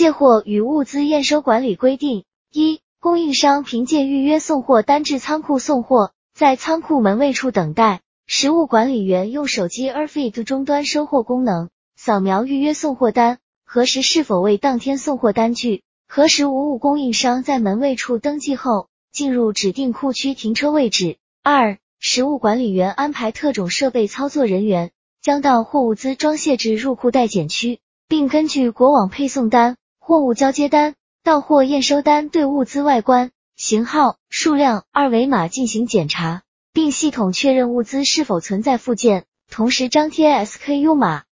卸货与物资验收管理规定。一、供应商凭借预约送货单至仓库送货，在仓库门卫处等待，实物管理员用手机 Airfeed 终端收货功能，扫描预约送货单，核实是否为当天送货单据，核实无误。供应商在门卫处登记后，进入指定库区停车位置。二、实物管理员安排特种设备操作人员，将到货物资装卸至入库待检区，并根据国网配送单、货物交接单、到货验收单对物资外观、型号、数量、二维码进行检查，并系统确认物资是否存在附件，同时张贴 SKU 码，